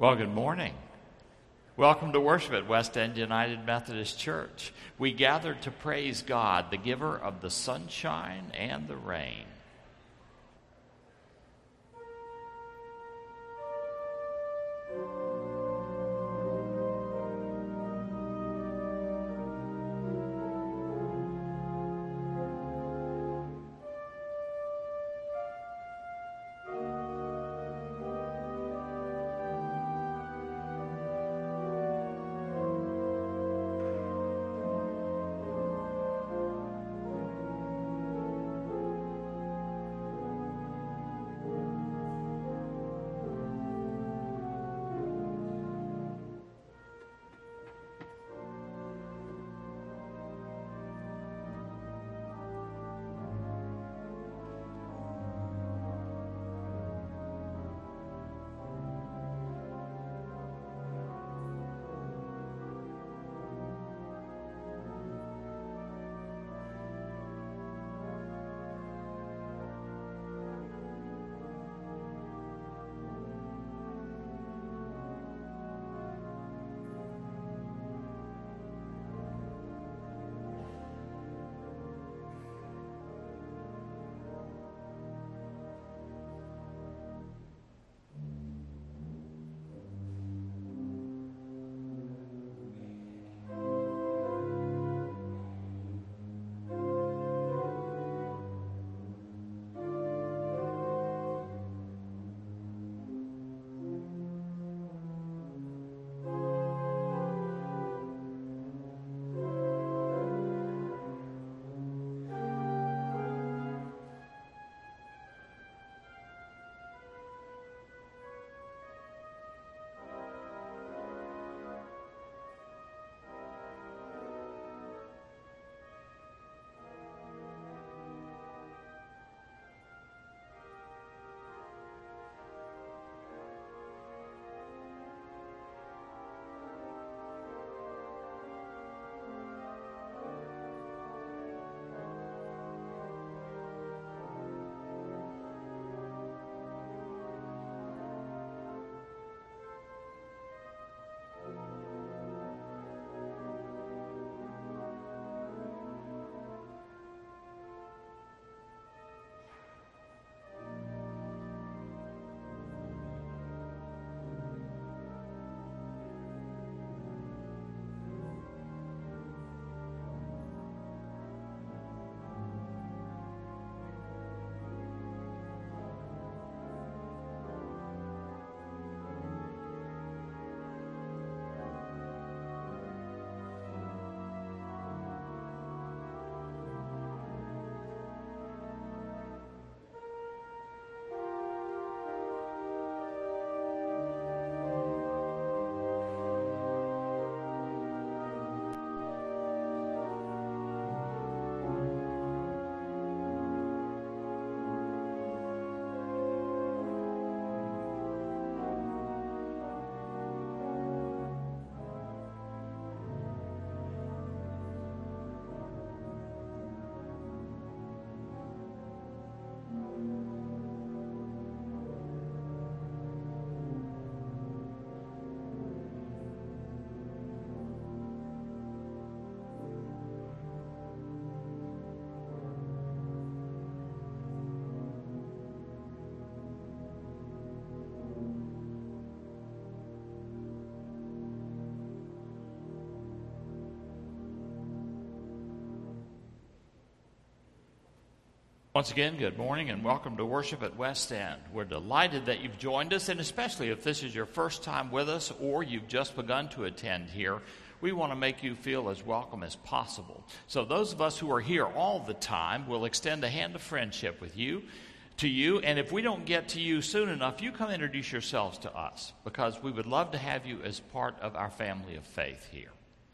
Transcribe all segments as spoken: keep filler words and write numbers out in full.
Well, good morning. Welcome to worship at West End United Methodist Church. We gathered to praise God, the giver of the sunshine and the rain. Once again, good morning and welcome to worship at West End. We're delighted that you've joined us, and especially if this is your first time with us or you've just begun to attend here, we want to make you feel as welcome as possible. So those of us who are here all the time will extend a hand of friendship with you, to you, and if we don't get to you soon enough, you come introduce yourselves to us, because we would love to have you as part of our family of faith here.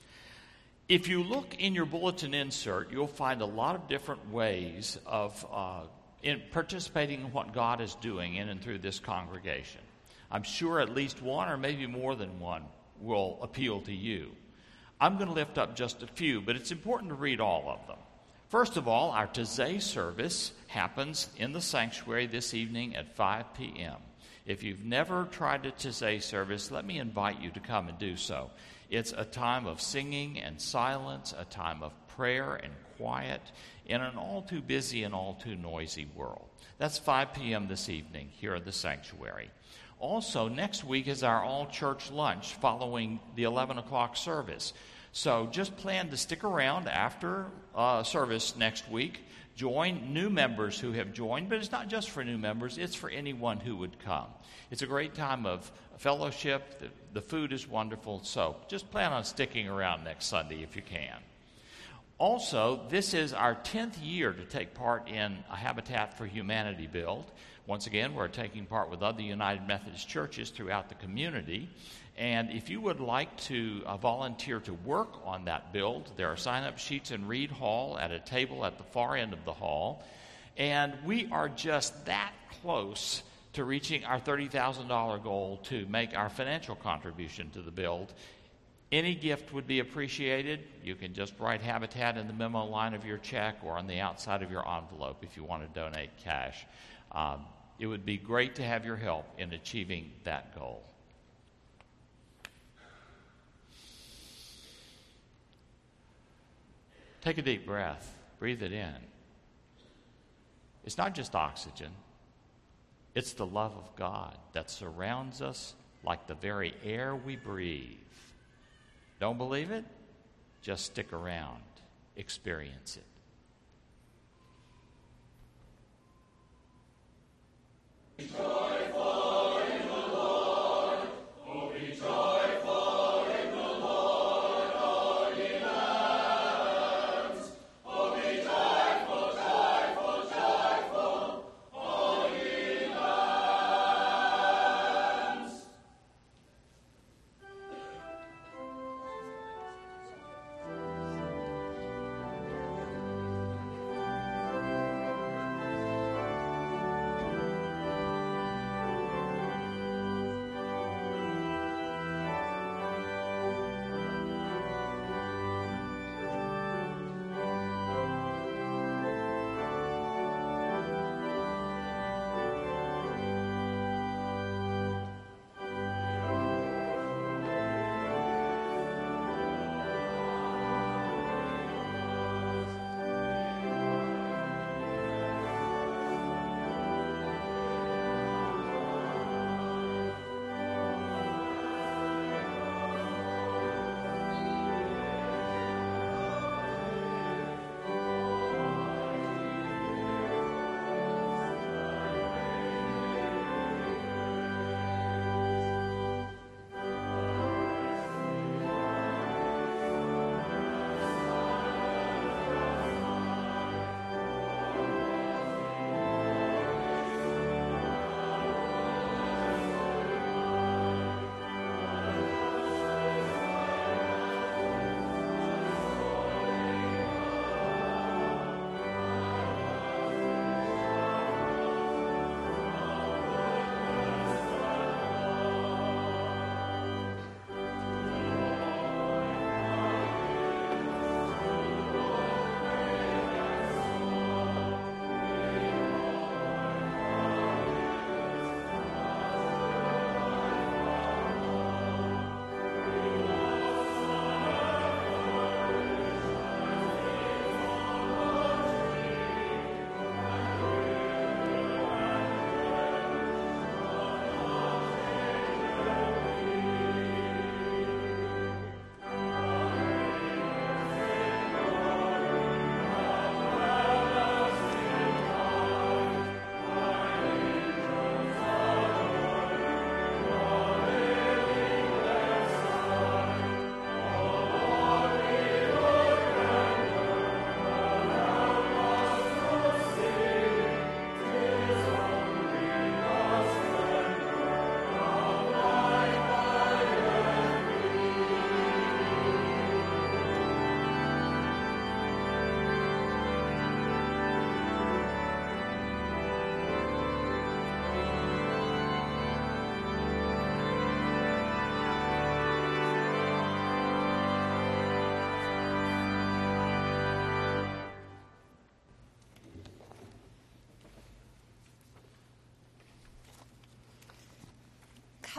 If you look in your bulletin insert, you'll find a lot of different ways of uh, in participating in what God is doing in and through this congregation. I'm sure at least one or maybe more than one will appeal to you. I'm going to lift up just a few, but it's important to read all of them. First of all, our Taizé service happens in the sanctuary this evening at five p.m. If you've never tried a Taizé service, let me invite you to come and do so. It's a time of singing and silence, a time of prayer and quiet in an all too busy and all too noisy world. That's five p.m. this evening here at the sanctuary. Also, next week is our all-church lunch following the eleven o'clock service. So just plan to stick around after uh, service next week. Join new members who have joined, but it's not just for new members, it's for anyone who would come. It's a great time of fellowship. The, the food is wonderful, so just plan on sticking around next Sunday if you can. Also, this is our tenth year to take part in a Habitat for Humanity build. Once again, we're taking part with other United Methodist churches throughout the community. And if you would like to uh, volunteer to work on that build, there are sign-up sheets in Reed Hall at a table at the far end of the hall. And we are just that close to reaching our thirty thousand dollars goal to make our financial contribution to the build. Any gift would be appreciated. You can just write Habitat in the memo line of your check or on the outside of your envelope if you want to donate cash. Um, it would be great to have your help in achieving that goal. Take a deep breath. Breathe it in. It's not just oxygen. It's the love of God that surrounds us like the very air we breathe. Don't believe it? Just stick around. Experience it.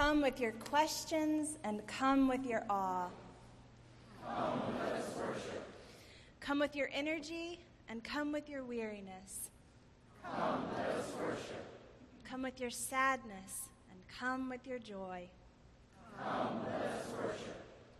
Come with your questions and come with your awe. Come, let us worship. Come with your energy and come with your weariness. Come, let us worship. Come with your sadness and come with your joy. Come, let us worship.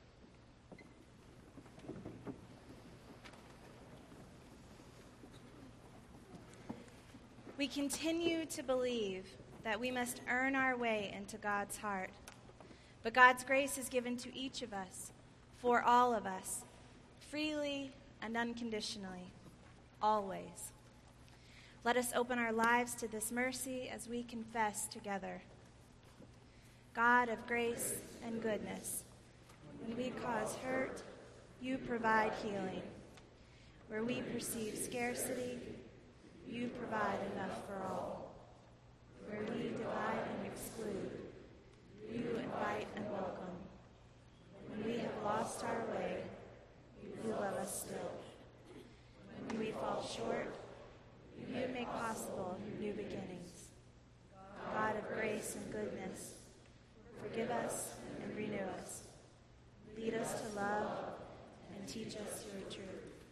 We continue to believe that we must earn our way into God's heart. But God's grace is given to each of us, for all of us, freely and unconditionally, always. Let us open our lives to this mercy as we confess together. God of grace and goodness, when we cause hurt, you provide healing. Where we perceive scarcity, you provide enough for all. Where we divide and exclude, you invite and welcome. When we have lost our way, you love us still. When we fall short, you make possible new beginnings. God of grace and goodness, forgive us and renew us. Lead us to love and teach us your truth.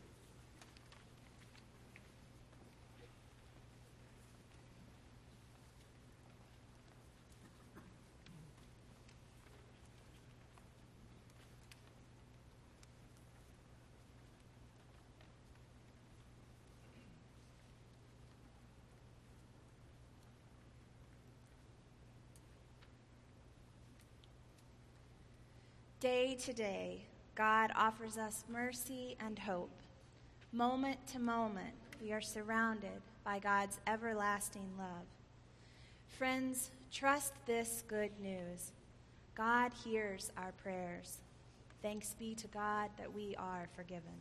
Day to day, God offers us mercy and hope. Moment to moment, we are surrounded by God's everlasting love. Friends, trust this good news. God hears our prayers. Thanks be to God that we are forgiven.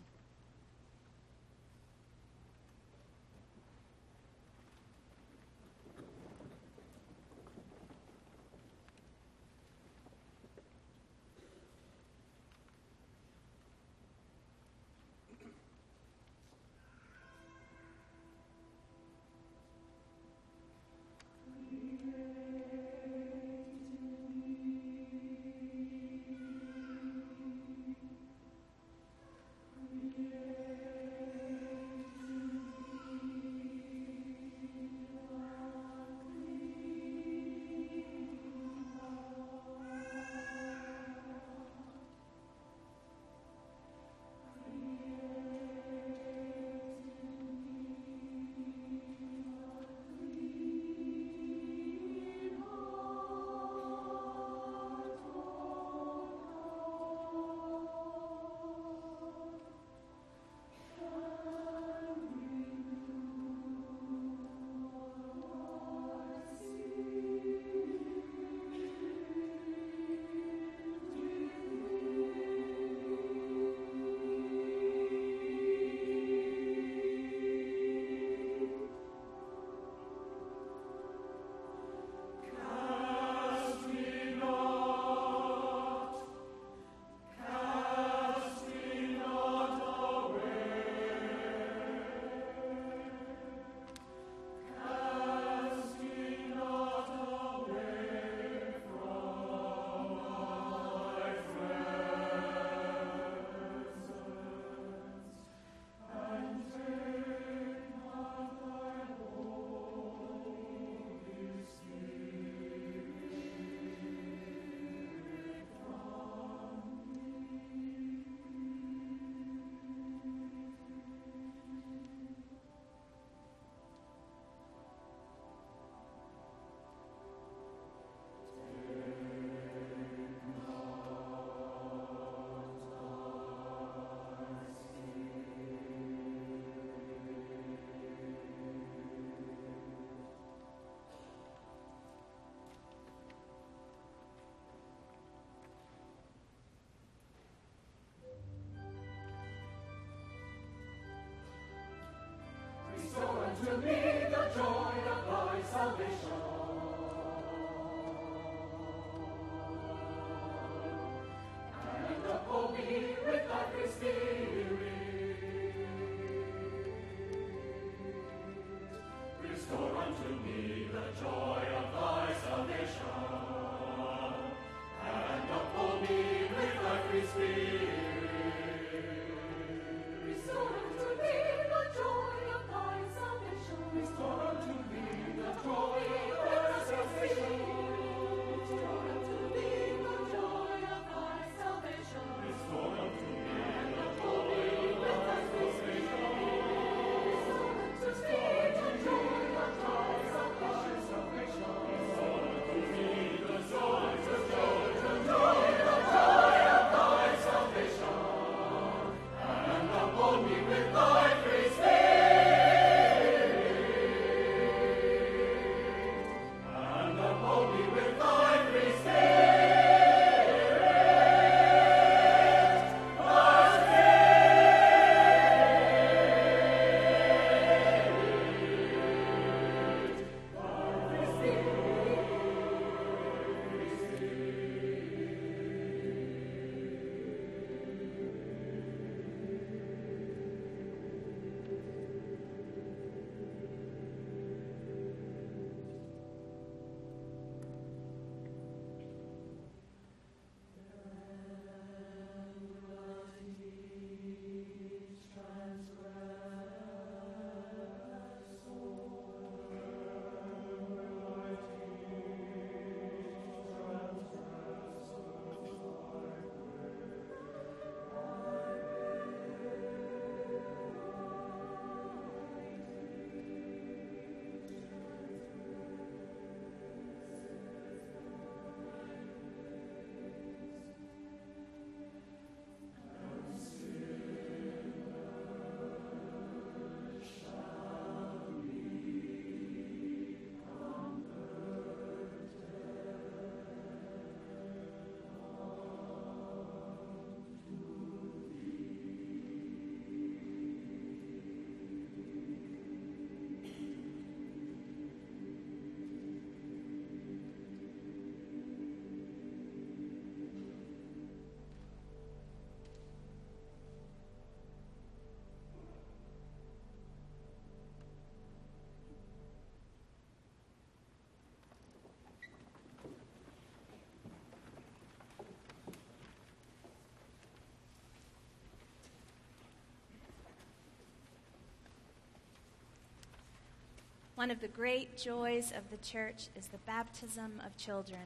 One of the great joys of the church is the baptism of children.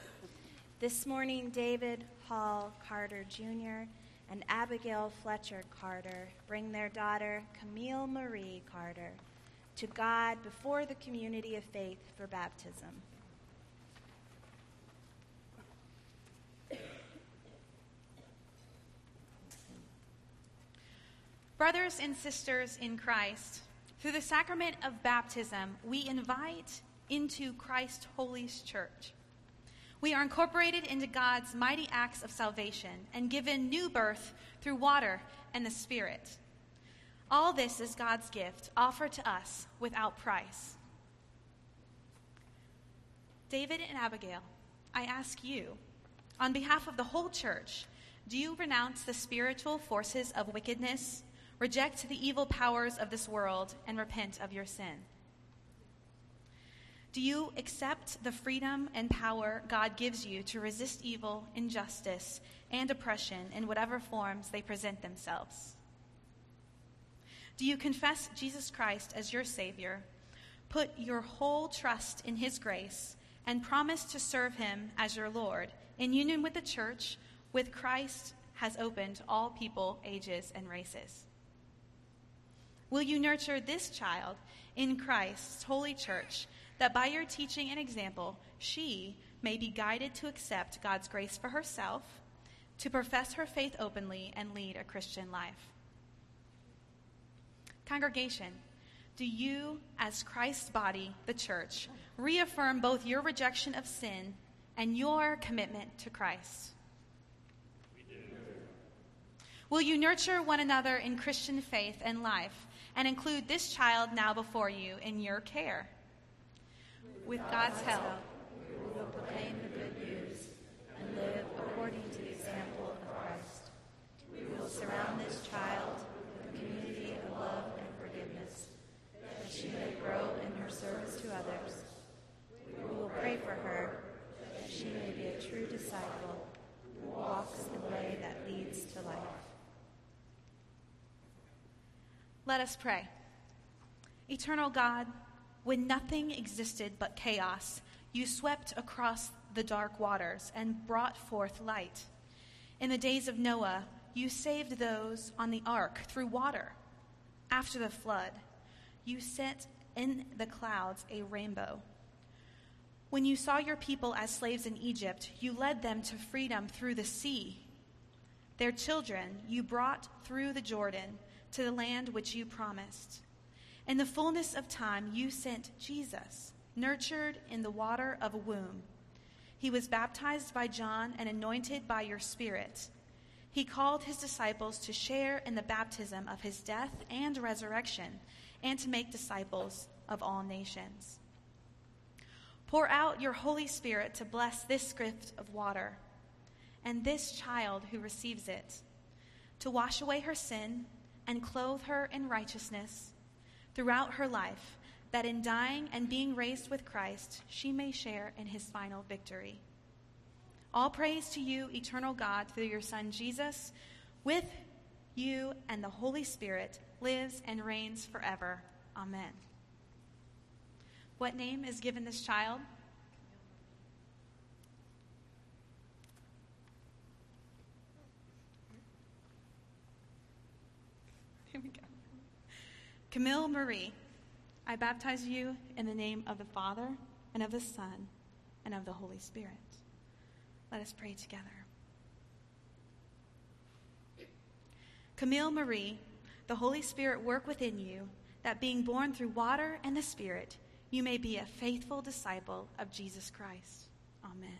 This morning, David Hall Carter Junior and Abigail Fletcher Carter bring their daughter, Camille Marie Carter, to God before the community of faith for baptism. Brothers and sisters in Christ, through the sacrament of baptism, we invite into Christ's holy church. We are incorporated into God's mighty acts of salvation and given new birth through water and the Spirit. All this is God's gift offered to us without price. David and Abigail, I ask you, on behalf of the whole church, do you renounce the spiritual forces of wickedness, reject the evil powers of this world, and repent of your sin? Do you accept the freedom and power God gives you to resist evil, injustice, and oppression in whatever forms they present themselves? Do you confess Jesus Christ as your Savior, put your whole trust in his grace, and promise to serve him as your Lord, in union with the church, with Christ has opened to all people, ages, and races? Will you nurture this child in Christ's holy church, that by your teaching and example, she may be guided to accept God's grace for herself, to profess her faith openly, and lead a Christian life? Congregation, do you, as Christ's body, the church, reaffirm both your rejection of sin and your commitment to Christ? We do. Will you nurture one another in Christian faith and life, and include this child now before you in your care? With God's help, we will proclaim the good news and live according to the example of Christ. We will surround this child with a community of love and forgiveness, that she may grow in her service to others. We will pray for her, that she may be a true disciple, who Let us pray. Eternal God, when nothing existed but chaos, you swept across the dark waters and brought forth light. In the days of Noah, you saved those on the ark through water. After the flood, you set in the clouds a rainbow. When you saw your people as slaves in Egypt, you led them to freedom through the sea. Their children you brought through the Jordan to the land which you promised. In the fullness of time, you sent Jesus, nurtured in the water of a womb. He was baptized by John and anointed by your Spirit. He called his disciples to share in the baptism of his death and resurrection, and to make disciples of all nations. Pour out your Holy Spirit to bless this gift of water and this child who receives it, to wash away her sin and clothe her in righteousness throughout her life, that in dying and being raised with Christ, she may share in his final victory. All praise to you, eternal God, through your Son Jesus, with you and the Holy Spirit, lives and reigns forever. Amen. What name is given this child? Here we go. Camille Marie, I baptize you in the name of the Father, and of the Son, and of the Holy Spirit. Let us pray together. Camille Marie, the Holy Spirit work within you, that being born through water and the Spirit, you may be a faithful disciple of Jesus Christ. Amen.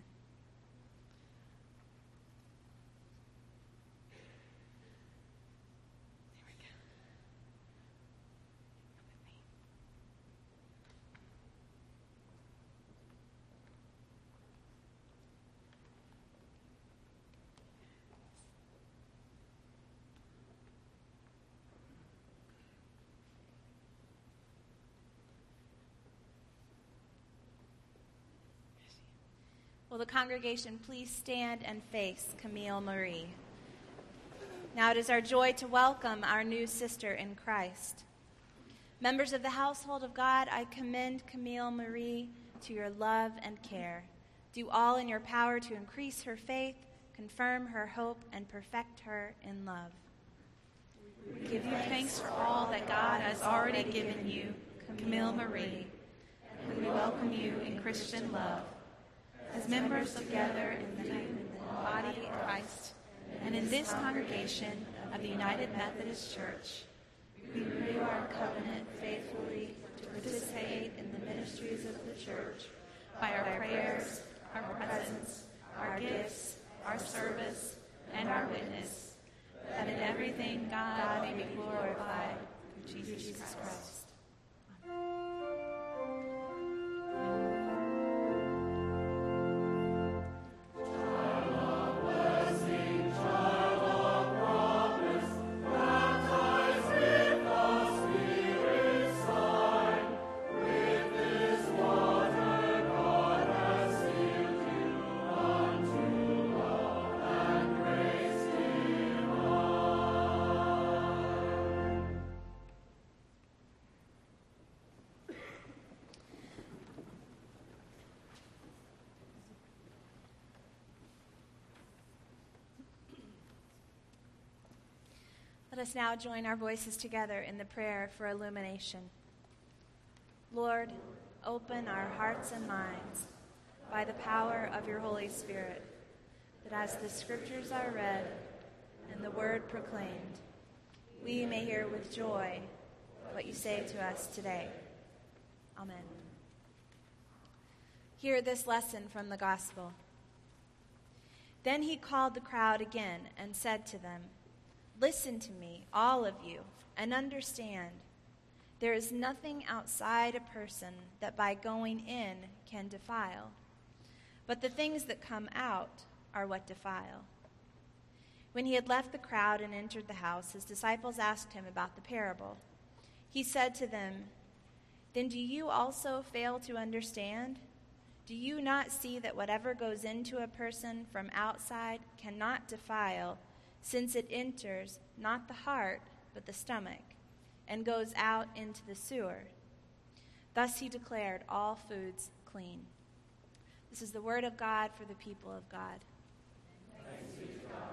Will the congregation please stand and face Camille Marie? Now it is our joy to welcome our new sister in Christ. Members of the household of God, I commend Camille Marie to your love and care. Do all in your power to increase her faith, confirm her hope, and perfect her in love. We give you thanks for all that God has already given you, Camille Marie, and we welcome you in Christian love. As members together in the body of Christ, and in this congregation of the United Methodist Church, we renew our covenant faithfully to participate in the ministries of the church by our prayers, our presence, our gifts, our service, and our witness, that in everything God may be glorified through Jesus Christ. Let us now join our voices together in the prayer for illumination. Lord, open our hearts and minds by the power of your Holy Spirit, that as the scriptures are read and the word proclaimed, we may hear with joy what you say to us today. Amen. Hear this lesson from the gospel. Then he called the crowd again and said to them, "Listen to me, all of you, and understand. There is nothing outside a person that by going in can defile, but the things that come out are what defile." When he had left the crowd and entered the house, his disciples asked him about the parable. He said to them, "Then do you also fail to understand? Do you not see that whatever goes into a person from outside cannot defile, since it enters not the heart, but the stomach, and goes out into the sewer. Thus he declared all foods clean. This is the word of God for the people of God. Thanks be to God.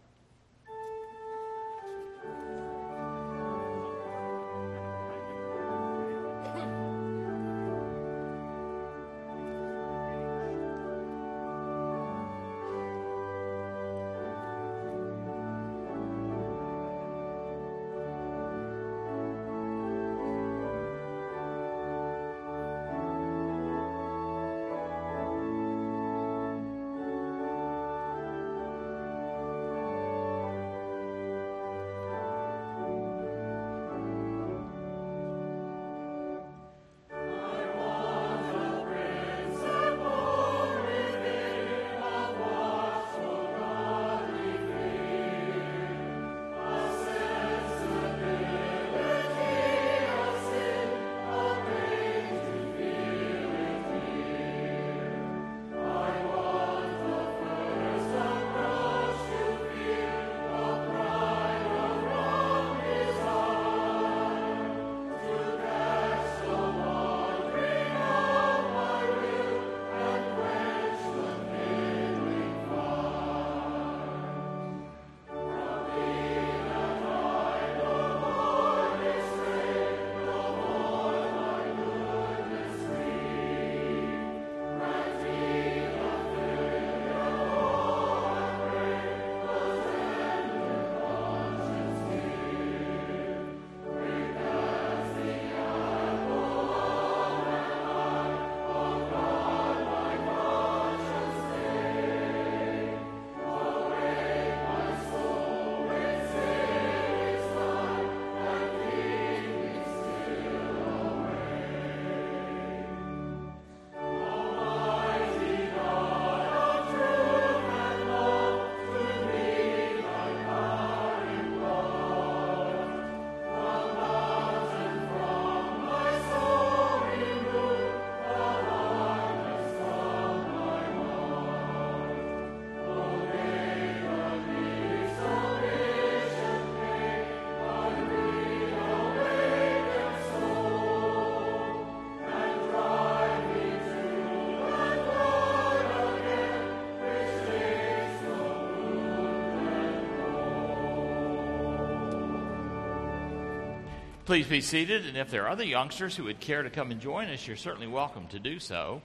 Please be seated, and if there are other youngsters who would care to come and join us, you're certainly welcome to do so.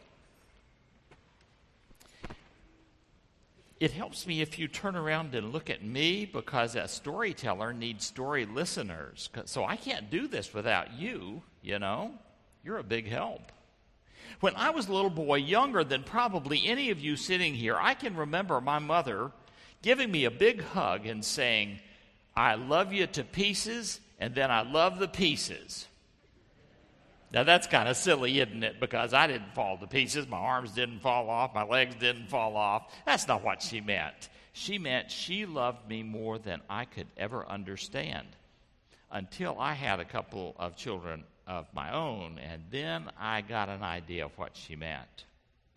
It helps me if you turn around and look at me, because a storyteller needs story listeners. So I can't do this without you, you know. You're a big help. When I was a little boy, younger than probably any of you sitting here, I can remember my mother giving me a big hug and saying, "I love you to pieces, and then I love the pieces." Now that's kind of silly, isn't it? Because I didn't fall to pieces. My arms didn't fall off. My legs didn't fall off. That's not what she meant. She meant she loved me more than I could ever understand, until I had a couple of children of my own, and then I got an idea of what she meant.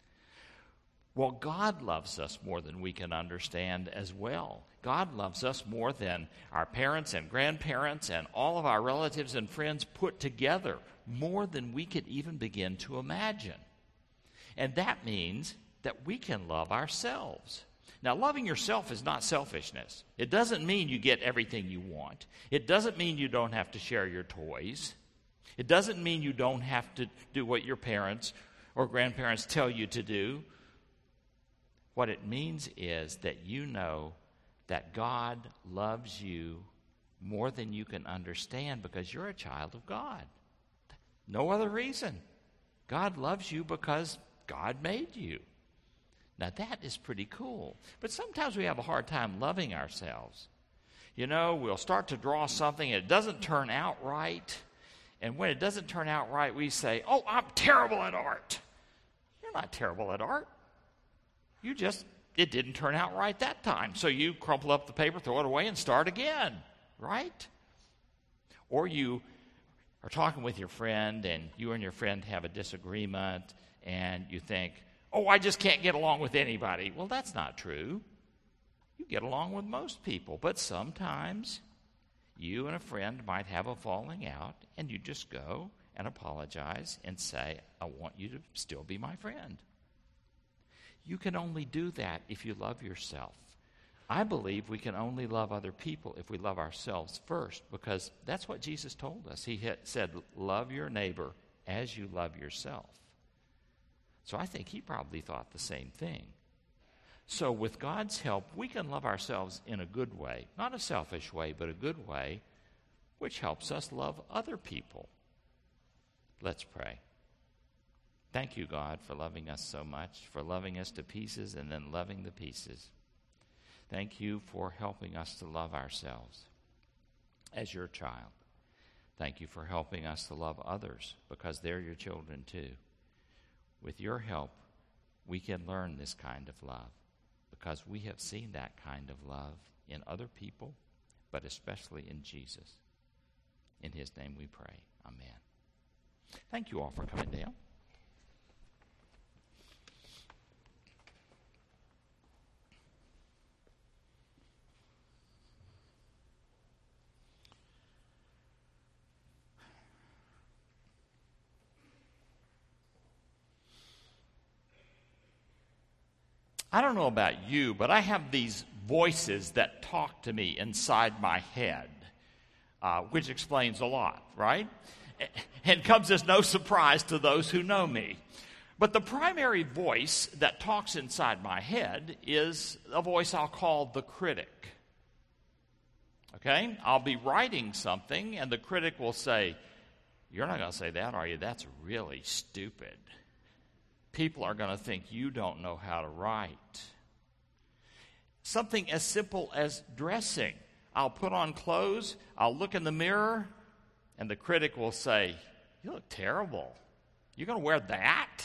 Well, God loves us more than we can understand as well. God loves us more than our parents and grandparents and all of our relatives and friends put together, more than we could even begin to imagine. And that means that we can love ourselves. Now, loving yourself is not selfishness. It doesn't mean you get everything you want. It doesn't mean you don't have to share your toys. It doesn't mean you don't have to do what your parents or grandparents tell you to do. What it means is that you know that God loves you more than you can understand, because you're a child of God. No other reason. God loves you because God made you. Now that is pretty cool. But sometimes we have a hard time loving ourselves. You know, we'll start to draw something and it doesn't turn out right. And when it doesn't turn out right, we say, "Oh, I'm terrible at art." You're not terrible at art. You just, it didn't turn out right that time. So you crumple up the paper, throw it away, and start again, right? Or you are talking with your friend, and you and your friend have a disagreement, and you think, "Oh, I just can't get along with anybody." Well, that's not true. You get along with most people, but sometimes You and a friend might have a falling out, and you just go and apologize and say, I want you to still be my friend. You can only do that if you love yourself. I believe we can only love other people if we love ourselves first, because that's what Jesus told us. He had said, love your neighbor as you love yourself. So I think he probably thought the same thing. So with God's help, we can love ourselves in a good way, not a selfish way, but a good way, which helps us love other people. Let's pray. Thank you, God, for loving us so much, for loving us to pieces and then loving the pieces. Thank you for helping us to love ourselves as your child. Thank you for helping us to love others because they're your children too. With your help, we can learn this kind of love because we have seen that kind of love in other people, but especially in Jesus. In his name we pray. Amen. Thank you all for coming down. I don't know about you, but I have these voices that talk to me inside my head, uh, which explains a lot, right? And comes as no surprise to those who know me. But the primary voice that talks inside my head is a voice I'll call the critic. Okay? I'll be writing something, and the critic will say, "You're not going to say that, are you? That's really stupid. People are going to think you don't know how to write." Something as simple as dressing. I'll put on clothes, I'll look in the mirror, and the critic will say, "You look terrible. You're going to wear that?"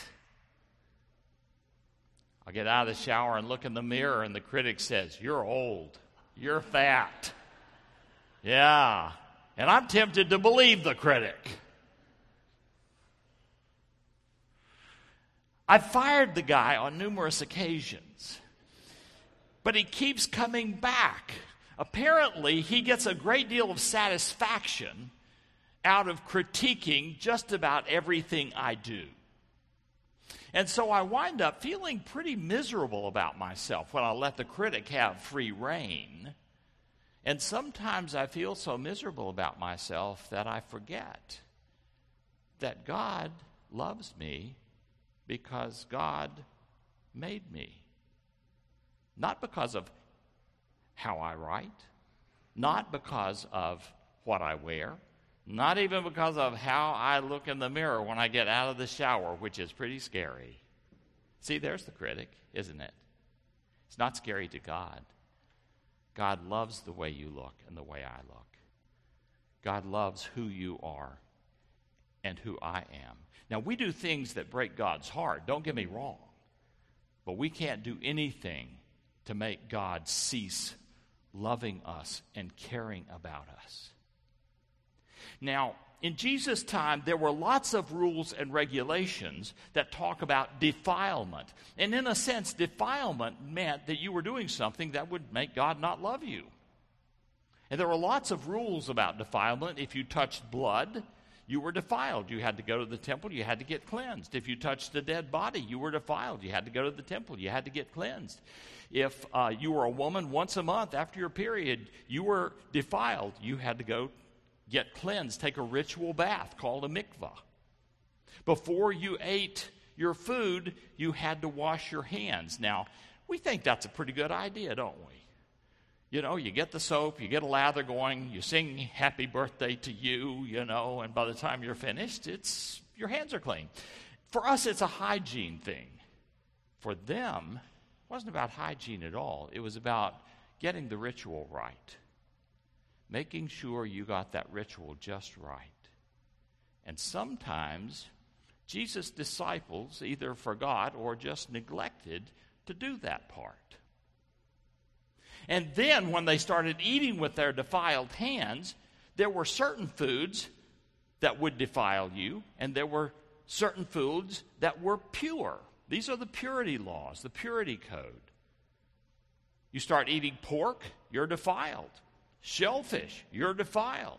I'll get out of the shower and look in the mirror, and the critic says, "You're old. You're fat." Yeah. And I'm tempted to believe the critic. I've fired the guy on numerous occasions, but he keeps coming back. Apparently, he gets a great deal of satisfaction out of critiquing just about everything I do. And so I wind up feeling pretty miserable about myself when I let the critic have free rein. And sometimes I feel so miserable about myself that I forget that God loves me because God made me. Not because of how I write, not because of what I wear, not even because of how I look in the mirror when I get out of the shower, which is pretty scary. See, there's the critic, isn't it? It's not scary to God. God loves the way you look and the way I look. God loves who you are and who I am. Now, we do things that break God's heart, don't get me wrong, but we can't do anything to make God cease loving us and caring about us. Now, in Jesus' time, there were lots of rules and regulations that talk about defilement. And in a sense, defilement meant that you were doing something that would make God not love you. And there were lots of rules about defilement. If you touched blood, you were defiled. You had to go to the temple. You had to get cleansed. If you touched a dead body, you were defiled. You had to go to the temple. You had to get cleansed. If uh, you were a woman once a month after your period, you were defiled. You had to go get cleansed, take a ritual bath called a mikvah. Before you ate your food, you had to wash your hands. Now, we think that's a pretty good idea, don't we? You know, you get the soap, you get a lather going, you sing happy birthday to you, you know, and by the time you're finished, it's your hands are clean. For us, it's a hygiene thing. For them, it wasn't about hygiene at all. It was about getting the ritual right. Making sure you got that ritual just right. And sometimes Jesus' disciples either forgot or just neglected to do that part. And then when they started eating with their defiled hands, there were certain foods that would defile you, and there were certain foods that were pure. These are the purity laws, the purity code. You start eating pork, you're defiled. shellfish, you're defiled.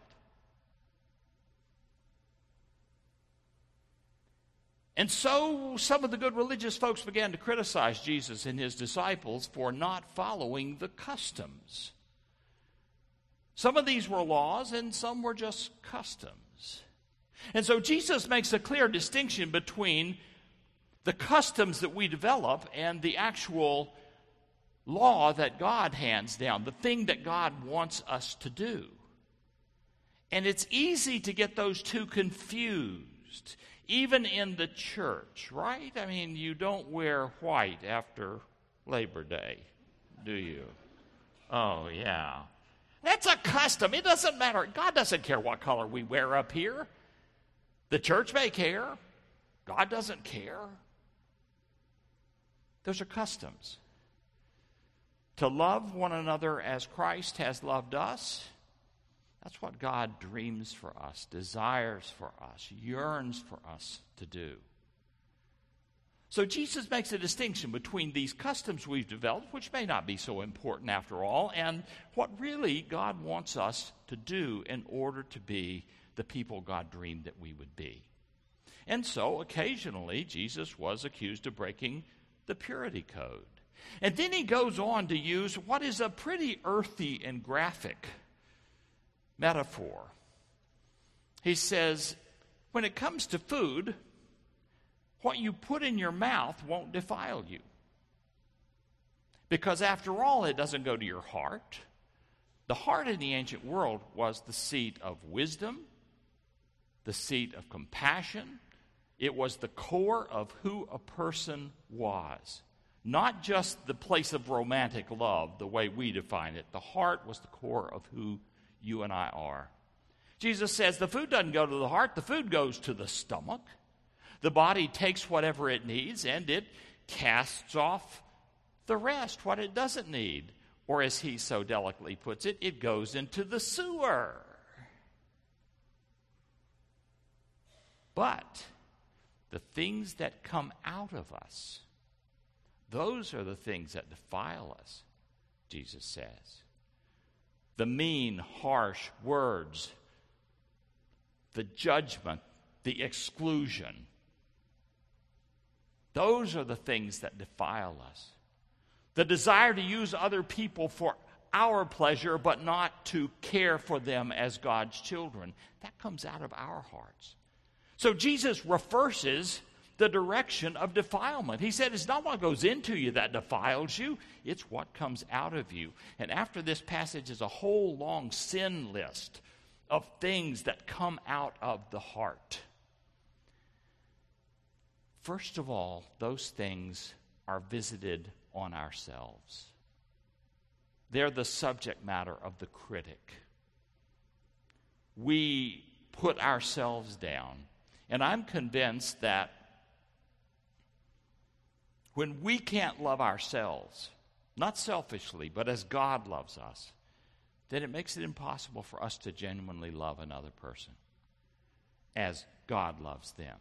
And so some of the good religious folks began to criticize Jesus and his disciples for not following the customs. Some of these were laws and some were just customs. And so Jesus makes a clear distinction between the customs that we develop and the actual law that God hands down, the thing that God wants us to do. And it's easy to get those two confused, even in the church, right? I mean, you don't wear white after Labor Day, do you? Oh, yeah. That's a custom. It doesn't matter. God doesn't care what color we wear up here. The church may care. God doesn't care. Those are customs. To love one another as Christ has loved us, that's what God dreams for us, desires for us, yearns for us to do. So Jesus makes a distinction between these customs we've developed, which may not be so important after all, and what really God wants us to do in order to be the people God dreamed that we would be. And so occasionally Jesus was accused of breaking the purity code. And then he goes on to use what is a pretty earthy and graphic metaphor. He says, when it comes to food, what you put in your mouth won't defile you. Because after all, it doesn't go to your heart. The heart in the ancient world was the seat of wisdom, the seat of compassion. It was the core of who a person was. Not just the place of romantic love, the way we define it. The heart was the core of who you and I are. Jesus says the food doesn't go to the heart, the food goes to the stomach. The body takes whatever it needs and it casts off the rest, what it doesn't need. Or as he so delicately puts it, it goes into the sewer. But the things that come out of us, those are the things that defile us, Jesus says. The mean, harsh words, the judgment, the exclusion. Those are the things that defile us. The desire to use other people for our pleasure, but not to care for them as God's children. That comes out of our hearts. So Jesus reverses the direction of defilement. He said it's not what goes into you that defiles you, it's what comes out of you. And after this passage is a whole long sin list of things that come out of the heart. First of all, those things are visited on ourselves. They're the subject matter of the critic. We put ourselves down. And I'm convinced that when we can't love ourselves, not selfishly, but as God loves us, then it makes it impossible for us to genuinely love another person as God loves them.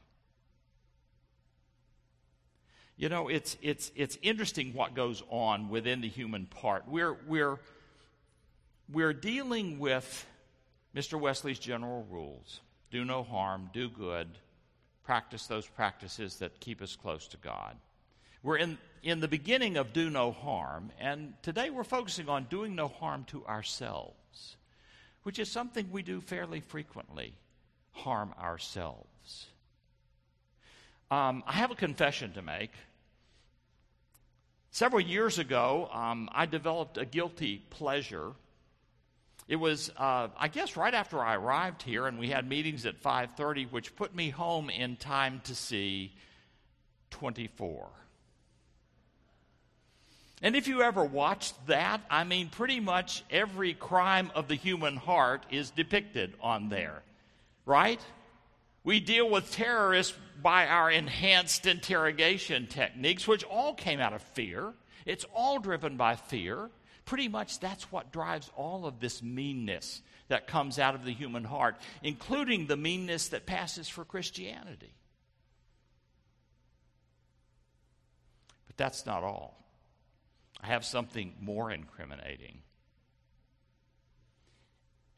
You know, it's it's it's interesting what goes on within the human part. We're we're we're dealing with Mister Wesley's general rules. Do no harm, do good, practice those practices that keep us close to God. We're in, in the beginning of do no harm, and today we're focusing on doing no harm to ourselves, which is something we do fairly frequently, harm ourselves. Um, I have a confession to make. Several years ago, um, I developed a guilty pleasure. It was, uh, I guess, right after I arrived here, and we had meetings at five thirty, which put me home in time to see twenty-four. And if you ever watched that, I mean, pretty much every crime of the human heart is depicted on there, right? We deal with terrorists by our enhanced interrogation techniques, which all came out of fear. It's all driven by fear. Pretty much that's what drives all of this meanness that comes out of the human heart, including the meanness that passes for Christianity. But that's not all. I have something more incriminating.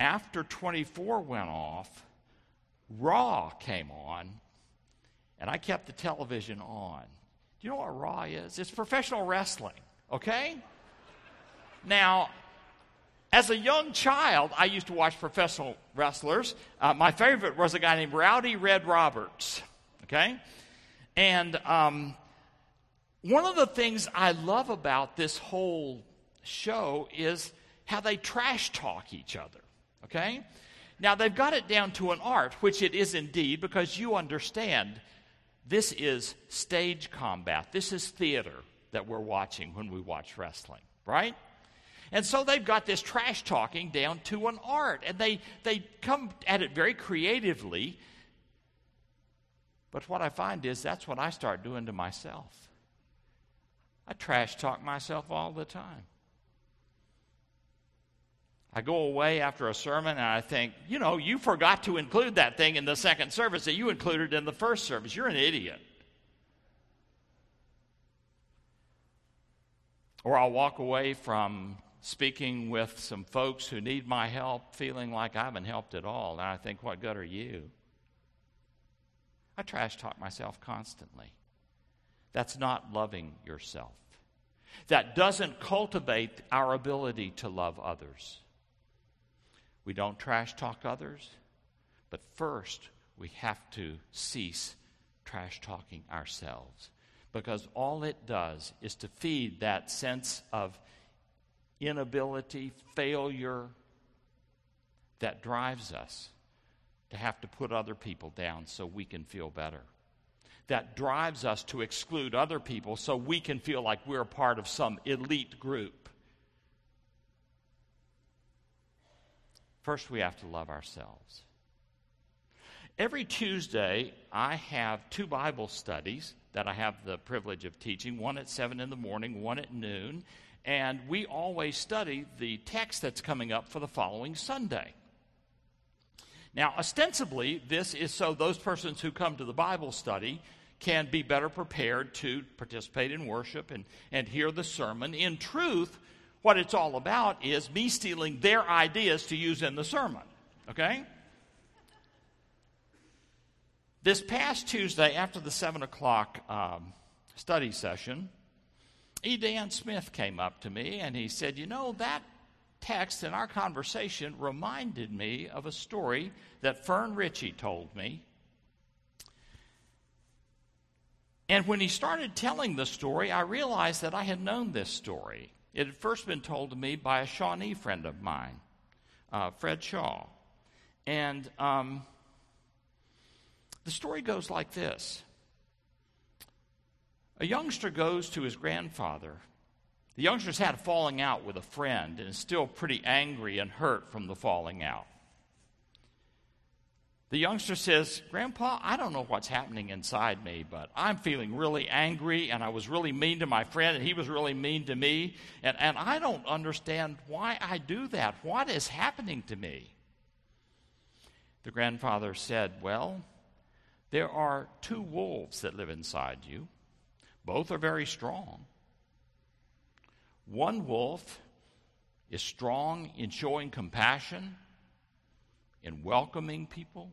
after twenty-four went off, Raw came on, and I kept the television on. Do you know what Raw is? It's professional wrestling, okay? Now, as a young child, I used to watch professional wrestlers. Uh, my favorite was a guy named Rowdy Red Roberts, okay? And um, one of the things I love about this whole show is how they trash talk each other, okay? Now, they've got it down to an art, which it is indeed, because you understand this is stage combat. This is theater that we're watching when we watch wrestling, right? And so they've got this trash talking down to an art, and they, they come at it very creatively. But what I find is that's what I start doing to myself. I trash talk myself all the time. I go away after a sermon and I think, you know, you forgot to include that thing in the second service that you included in the first service. You're an idiot. Or I'll walk away from speaking with some folks who need my help, feeling like I haven't helped at all. And I think, what good are you? I trash talk myself constantly. That's not loving yourself. That doesn't cultivate our ability to love others. We don't trash talk others, but first we have to cease trash talking ourselves, because all it does is to feed that sense of inability, failure that drives us to have to put other people down so we can feel better. That drives us to exclude other people so we can feel like we're a part of some elite group. First, we have to love ourselves. Every Tuesday, I have two Bible studies that I have the privilege of teaching, one at seven in the morning, one at noon, and we always study the text that's coming up for the following Sunday. Now, ostensibly, this is so those persons who come to the Bible study can be better prepared to participate in worship and, and hear the sermon. In truth, what it's all about is me stealing their ideas to use in the sermon, okay? This past Tuesday, after the seven o'clock um, study session, E. Dan Smith came up to me and he said, you know, that text in our conversation reminded me of a story that Fern Ritchie told me. And when he started telling the story, I realized that I had known this story. It had first been told to me by a Shawnee friend of mine, uh, Fred Shaw. And um, the story goes like this. A youngster goes to his grandfather. The youngster's had a falling out with a friend and is still pretty angry and hurt from the falling out. The youngster says, Grandpa, I don't know what's happening inside me, but I'm feeling really angry, and I was really mean to my friend, and he was really mean to me, and, and I don't understand why I do that. What is happening to me? The grandfather said, well, there are two wolves that live inside you. Both are very strong. One wolf is strong in showing compassion, in welcoming people.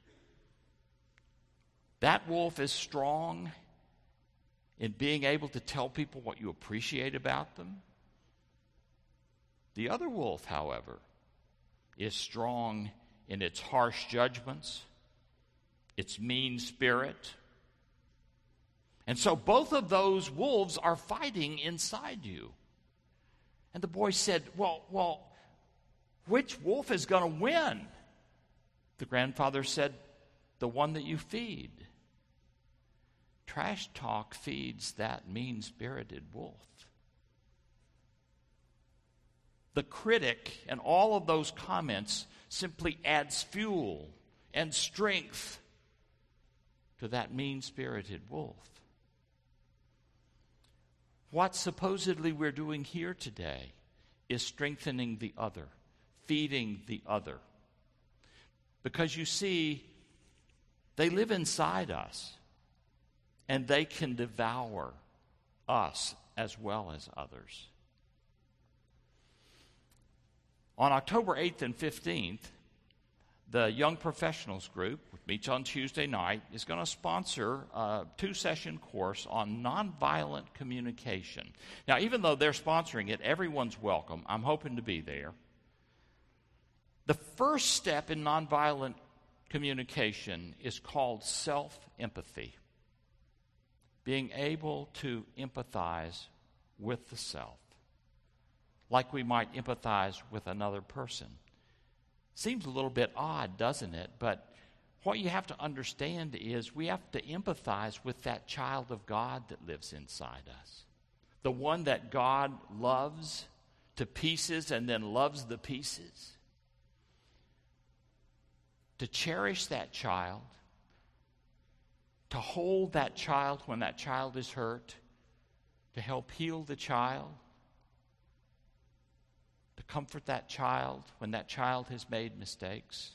That wolf is strong in being able to tell people what you appreciate about them. The other wolf, however, is strong in its harsh judgments, its mean spirit. And so both of those wolves are fighting inside you. And the boy said, well, well, which wolf is going to win? The grandfather said, the one that you feed. Trash talk feeds that mean-spirited wolf. The critic and all of those comments simply adds fuel and strength to that mean-spirited wolf. What supposedly we're doing here today is strengthening the other, feeding the other. Because you see, they live inside us, and they can devour us as well as others. On October eighth and fifteenth, the Young Professionals Group, which meets on Tuesday night, is going to sponsor a two-session course on nonviolent communication. Now, even though they're sponsoring it, everyone's welcome. I'm hoping to be there. The first step in nonviolent communication is called self-empathy, being able to empathize with the self, like we might empathize with another person. Seems a little bit odd, doesn't it? But what you have to understand is we have to empathize with that child of God that lives inside us, the one that God loves to pieces and then loves the pieces. To cherish that child, to hold that child when that child is hurt, to help heal the child, to comfort that child when that child has made mistakes.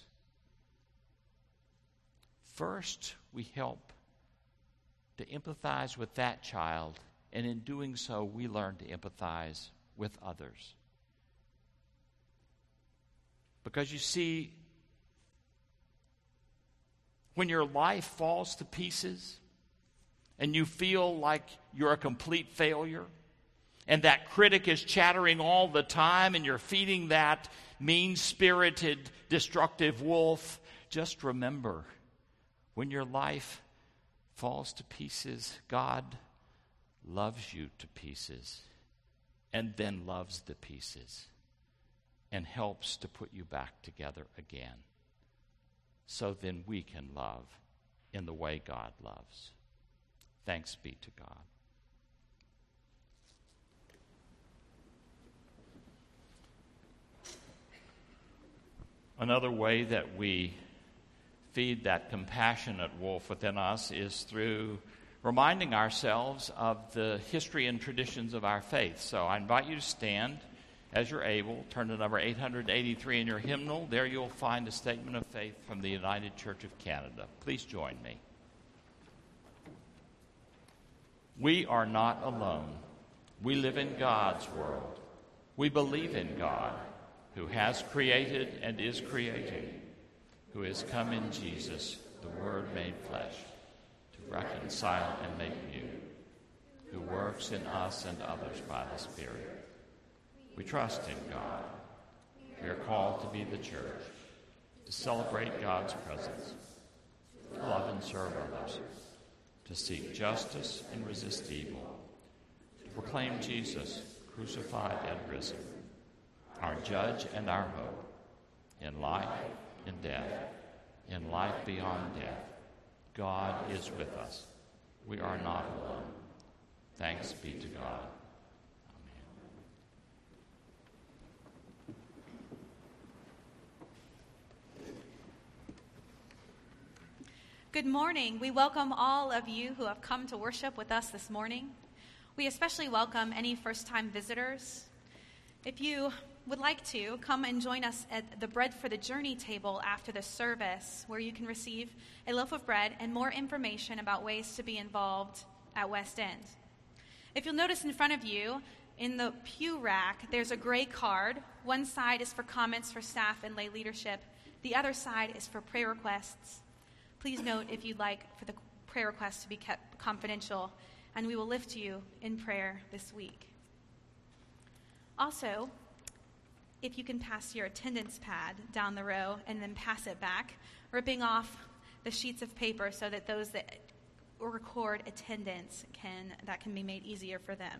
First, we help to empathize with that child, and in doing so, we learn to empathize with others. Because you see, when your life falls to pieces and you feel like you're a complete failure and that critic is chattering all the time and you're feeding that mean-spirited, destructive wolf, just remember, when your life falls to pieces, God loves you to pieces and then loves the pieces and helps to put you back together again. So then we can love in the way God loves. Thanks be to God. Another way that we feed that compassionate wolf within us is through reminding ourselves of the history and traditions of our faith. So I invite you to stand as you're able. Turn to number eight hundred eighty-three in your hymnal. There you'll find a statement of faith from the United Church of Canada. Please join me. We are not alone. We live in God's world. We believe in God, who has created and is creating, who has come in Jesus, the Word made flesh, to reconcile and make new, who works in us and others by the Spirit. We trust in God. We are called to be the church, to celebrate God's presence, to love and serve others, to seek justice and resist evil, to proclaim Jesus crucified and risen, our judge and our hope, in life, in death, in life beyond death. God is with us. We are not alone. Thanks be to God. Good morning. We welcome all of you who have come to worship with us this morning. We especially welcome any first-time visitors. If you would like to, come and join us at the Bread for the Journey table after the service, where you can receive a loaf of bread and more information about ways to be involved at West End. If you'll notice in front of you, in the pew rack, there's a gray card. One side is for comments for staff and lay leadership. The other side is for prayer requests. Please note if you'd like for the prayer requests to be kept confidential, and we will lift you in prayer this week. Also, if you can pass your attendance pad down the row and then pass it back, ripping off the sheets of paper so that those that record attendance can, that can be made easier for them.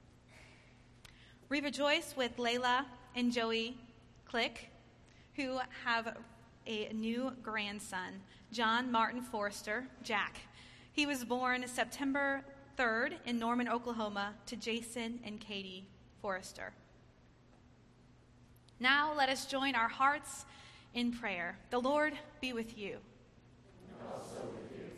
We rejoice with Layla and Joey Click, who have a new grandson, John Martin Forrester, Jack. He was born September third in Norman, Oklahoma, to Jason and Katie Forrester. Now let us join our hearts in prayer. The Lord be with you. And also with you.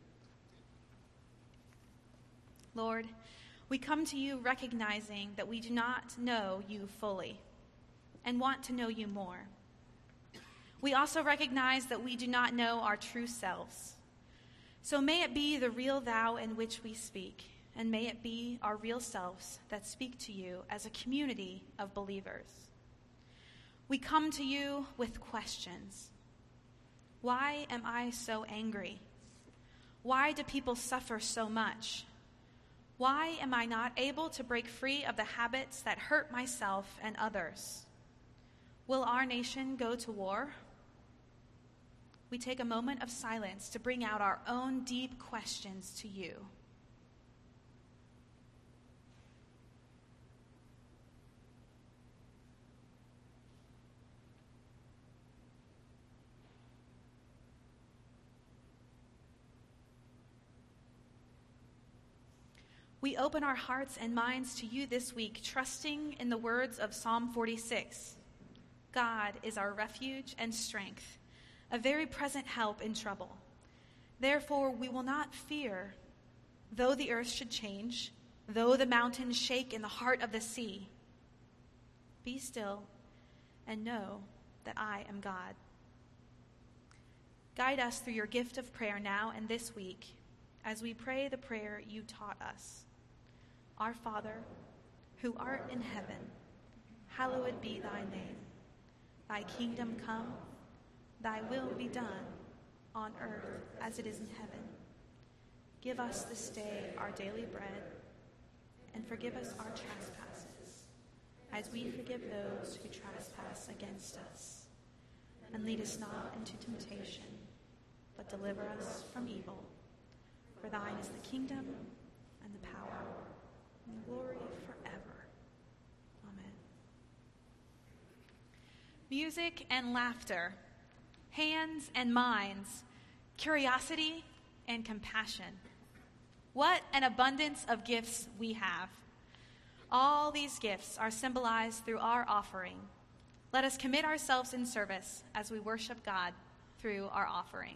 Lord, we come to you recognizing that we do not know you fully and want to know you more. We also recognize that we do not know our true selves. So may it be the real thou in which we speak, and may it be our real selves that speak to you as a community of believers. We come to you with questions. Why am I so angry? Why do people suffer so much? Why am I not able to break free of the habits that hurt myself and others? Will our nation go to war? We take a moment of silence to bring out our own deep questions to you. We open our hearts and minds to you this week, trusting in the words of Psalm forty-six. God is our refuge and strength, a very present help in trouble. Therefore, we will not fear, though the earth should change, though the mountains shake in the heart of the sea. Be still and know that I am God. Guide us through your gift of prayer now and this week as we pray the prayer you taught us. Our Father, who art in heaven, hallowed be thy name. Thy kingdom come, thy will be done, on earth as it is in heaven. Give us this day our daily bread, and forgive us our trespasses, as we forgive those who trespass against us. And lead us not into temptation, but deliver us from evil. For thine is the kingdom, and the power, and the glory forever. Amen. Music and laughter, hands and minds, curiosity and compassion. What an abundance of gifts we have. All these gifts are symbolized through our offering. Let us commit ourselves in service as we worship God through our offering.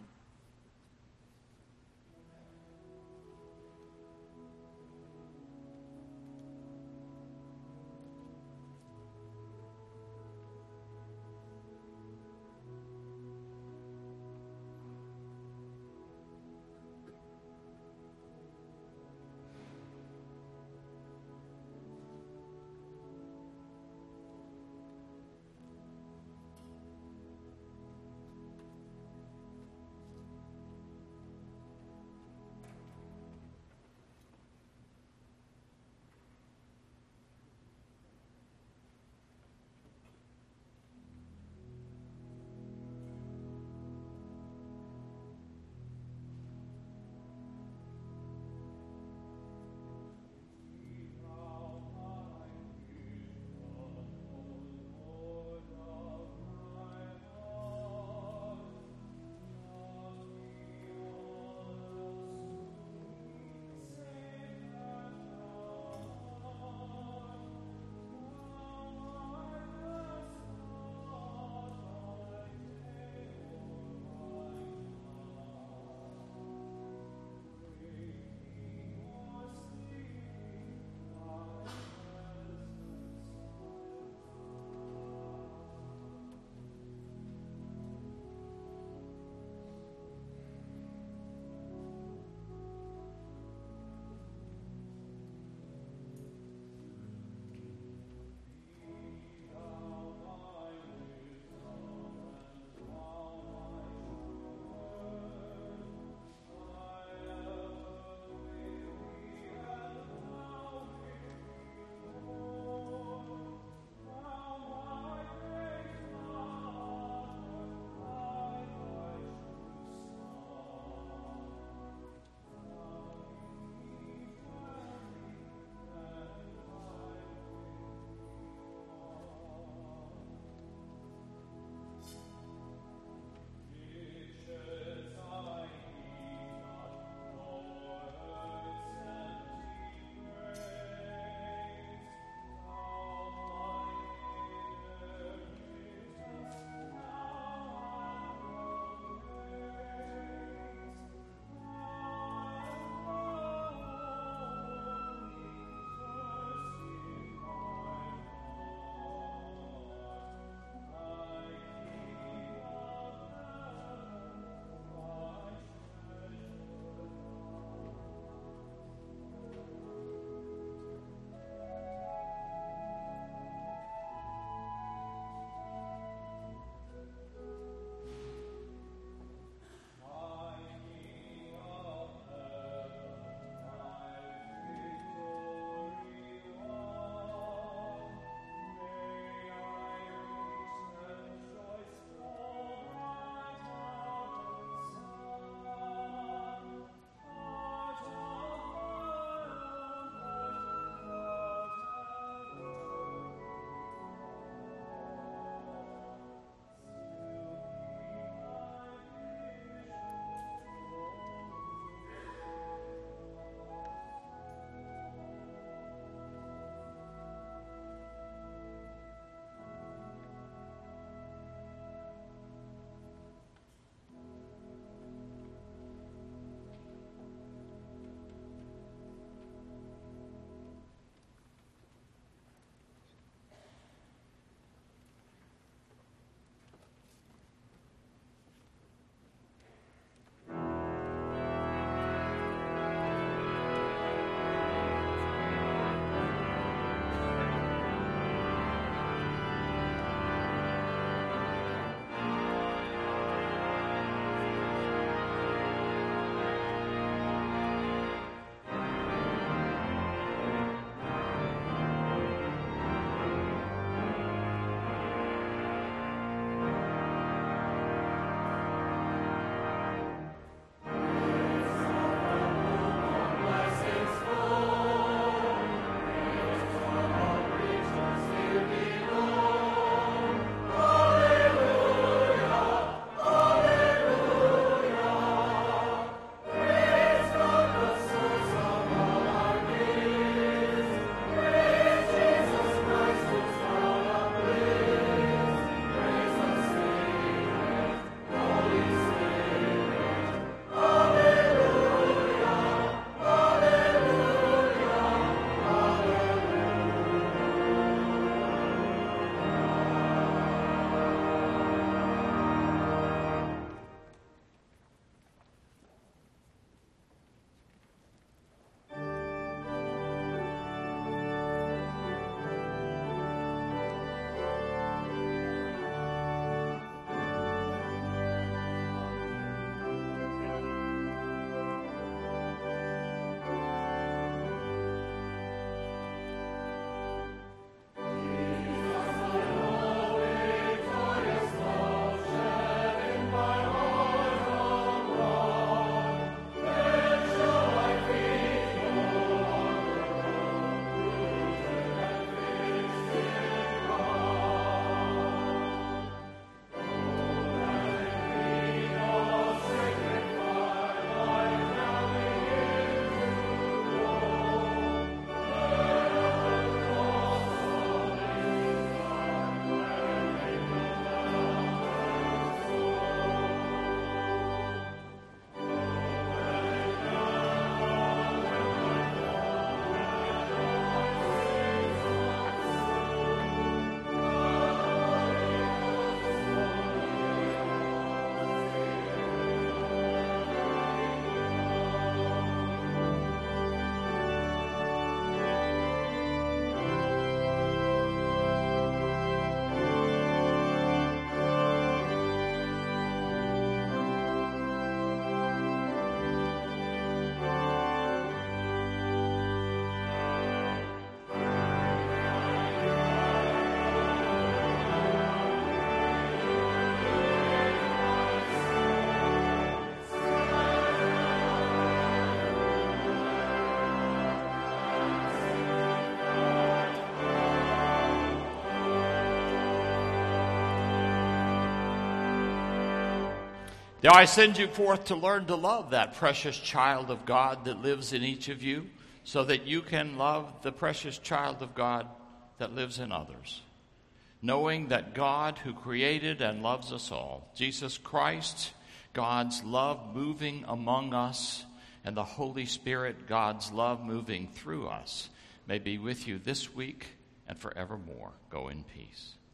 Now I send you forth to learn to love that precious child of God that lives in each of you, so that you can love the precious child of God that lives in others. Knowing that God, who created and loves us all, Jesus Christ, God's love moving among us, and the Holy Spirit, God's love moving through us, may be with you this week and forevermore. Go in peace.